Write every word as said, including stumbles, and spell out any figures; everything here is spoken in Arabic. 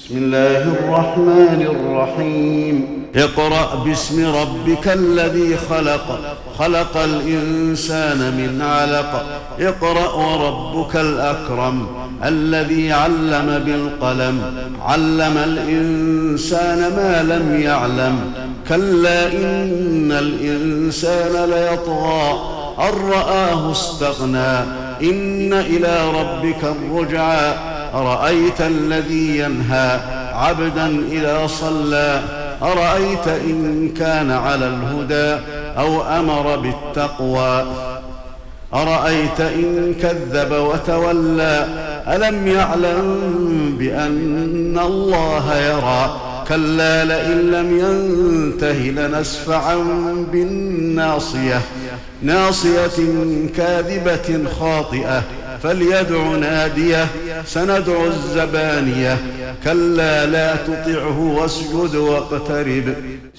بسم الله الرحمن الرحيم اقرأ باسم ربك الذي خلق خلق الإنسان من علق اقرأ وربك الأكرم الذي علم بالقلم علم الإنسان ما لم يعلم كلا إن الإنسان ليطغى أن رآه استغنى إن إلى ربك الرجعى أرأيت الذي ينهى عبدا إذا صلى أرأيت إن كان على الهدى أو أمر بالتقوى أرأيت إن كذب وتولى ألم يعلم بأن الله يرى كلا لئن لم ينته لنسفعا بالناصية ناصية كاذبة خاطئة فليدع ناديه سندع الزبانية كلا لا تطعه واسجد واقترب